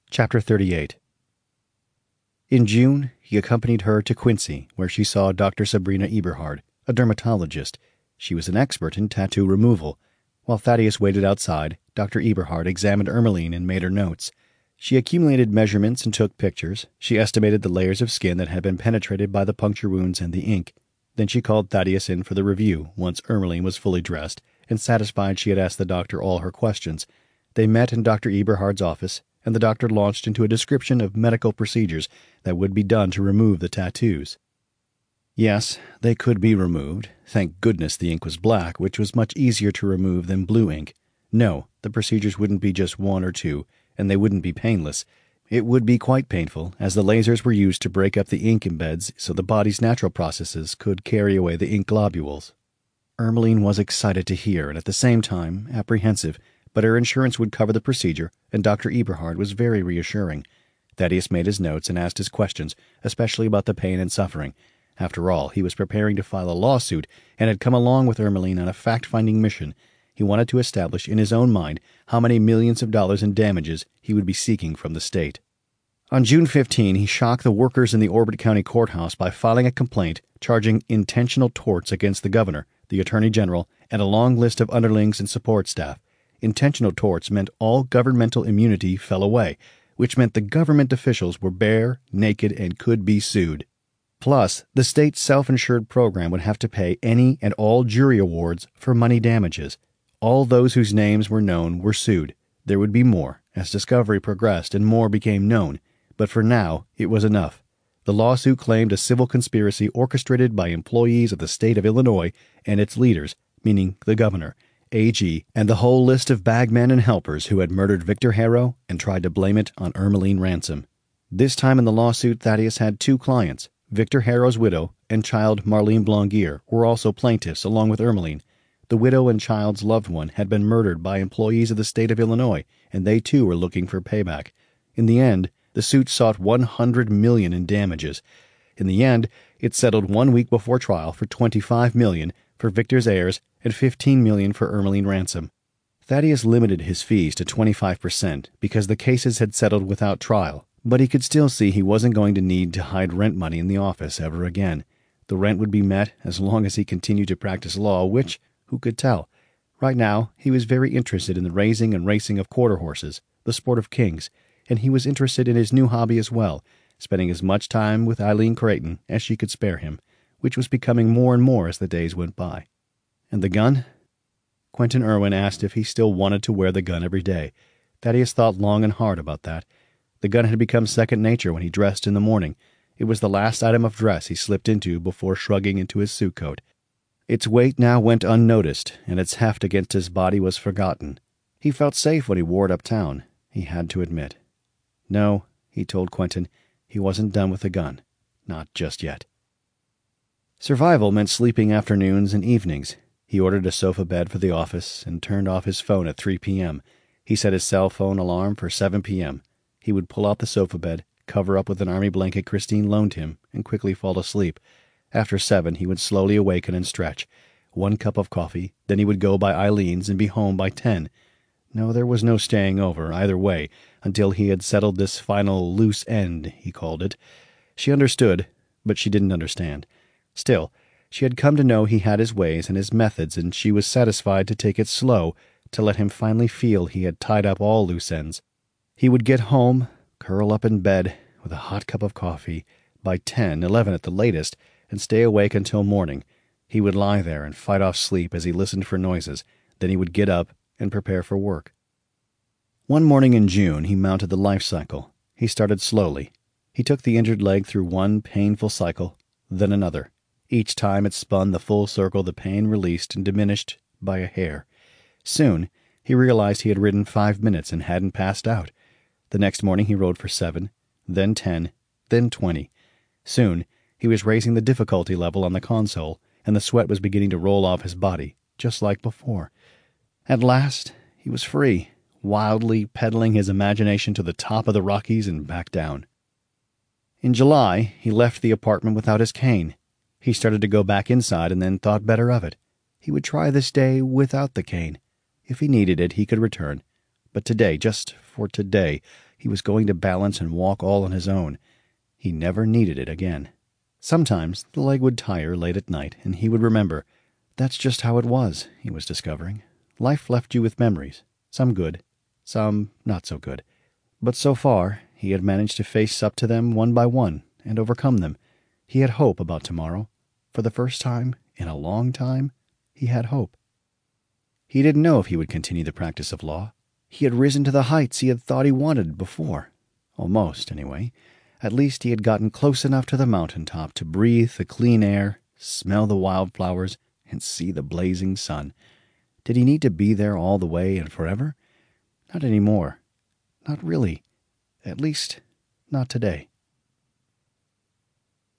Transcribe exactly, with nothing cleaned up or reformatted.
Chapter thirty-eight. In June, he accompanied her to Quincy, where she saw Doctor Sabrina Eberhard, a dermatologist. She was an expert in tattoo removal. While Thaddeus waited outside, Doctor Eberhard examined Ermeline and made her notes. She accumulated measurements and took pictures. She estimated the layers of skin that had been penetrated by the puncture wounds and the ink. Then she called Thaddeus in for the review, once Ermeline was fully dressed, and satisfied she had asked the doctor all her questions. They met in Doctor Eberhard's office, and the doctor launched into a description of medical procedures that would be done to remove the tattoos. Yes, they could be removed. Thank goodness the ink was black, which was much easier to remove than blue ink. No, the procedures wouldn't be just one or two, and they wouldn't be painless. It would be quite painful, as the lasers were used to break up the ink embeds so the body's natural processes could carry away the ink globules. Ermeline was excited to hear, and at the same time apprehensive, but her insurance would cover the procedure, and Doctor Eberhard was very reassuring. Thaddeus made his notes and asked his questions, especially about the pain and suffering. After all, he was preparing to file a lawsuit and had come along with Ermeline on a fact-finding mission. He wanted to establish in his own mind how many millions of dollars in damages he would be seeking from the state. On June fifteenth, he shocked the workers in the Orbit County Courthouse by filing a complaint charging intentional torts against the governor, the attorney general, and a long list of underlings and support staff. Intentional torts meant all governmental immunity fell away, which meant the government officials were bare, naked, and could be sued. Plus, the state's self-insured program would have to pay any and all jury awards for money damages. All those whose names were known were sued. There would be more, as discovery progressed and more became known. But for now, it was enough. The lawsuit claimed a civil conspiracy orchestrated by employees of the state of Illinois and its leaders, meaning the governor, A G, and the whole list of bagmen and helpers who had murdered Victor Harrow and tried to blame it on Ermeline Ransom. This time in the lawsuit, Thaddeus had two clients. Victor Harrow's widow and child Marlene Blongier were also plaintiffs along with Ermeline. The widow and child's loved one had been murdered by employees of the state of Illinois, and they too were looking for payback. In the end, the suit sought one hundred million dollars in damages. In the end, it settled one week before trial for twenty-five million dollars for Victor's heirs and fifteen million dollars for Ermeline Ransom. Thaddeus limited his fees to twenty-five percent because the cases had settled without trial, but he could still see he wasn't going to need to hide rent money in the office ever again. The rent would be met as long as he continued to practice law, which, who could tell? Right now, he was very interested in the raising and racing of quarter horses, the sport of kings, and he was interested in his new hobby as well, spending as much time with Eileen Creighton as she could spare him, which was becoming more and more as the days went by. And the gun? Quentin Irwin asked if he still wanted to wear the gun every day. Thaddeus thought long and hard about that. The gun had become second nature when he dressed in the morning. It was the last item of dress he slipped into before shrugging into his suit coat. Its weight now went unnoticed, and its heft against his body was forgotten. He felt safe when he wore it uptown, he had to admit. No, he told Quentin, he wasn't done with the gun. Not just yet. Survival meant sleeping afternoons and evenings. He ordered a sofa bed for the office and turned off his phone at three p.m. He set his cell phone alarm for seven p.m. He would pull out the sofa bed, cover up with an army blanket Christine loaned him, and quickly fall asleep. After seven, he would slowly awaken and stretch. One cup of coffee, then he would go by Eileen's and be home by ten. No, there was no staying over, either way, until he had settled this final loose end, he called it. She understood, but she didn't understand. Still, she had come to know he had his ways and his methods, and she was satisfied to take it slow, to let him finally feel he had tied up all loose ends. He would get home, curl up in bed, with a hot cup of coffee, by ten, eleven at the latest, and stay awake until morning. He would lie there and fight off sleep as he listened for noises. Then he would get up and prepare for work. One morning in June, he mounted the life cycle. He started slowly. He took the injured leg through one painful cycle, then another. Each time it spun the full circle, the pain released and diminished by a hair. Soon, he realized he had ridden five minutes and hadn't passed out. The next morning he rode for seven, then ten, then twenty. Soon, he was raising the difficulty level on the console, and the sweat was beginning to roll off his body, just like before. At last, he was free, wildly pedaling his imagination to the top of the Rockies and back down. In July, he left the apartment without his cane. He started to go back inside and then thought better of it. He would try this day without the cane. If he needed it, he could return. But today, just for today, he was going to balance and walk all on his own. He never needed it again. Sometimes the leg would tire late at night, and he would remember. That's just how it was, he was discovering. Life left you with memories, some good, some not so good. But so far, he had managed to face up to them one by one and overcome them. He had hope about tomorrow. For the first time in a long time, he had hope. He didn't know if he would continue the practice of law. He had risen to the heights he had thought he wanted before. Almost, anyway. At least he had gotten close enough to the mountain top to breathe the clean air, smell the wildflowers, and see the blazing sun. Did he need to be there all the way and forever? Not any more. Not really. At least, not today.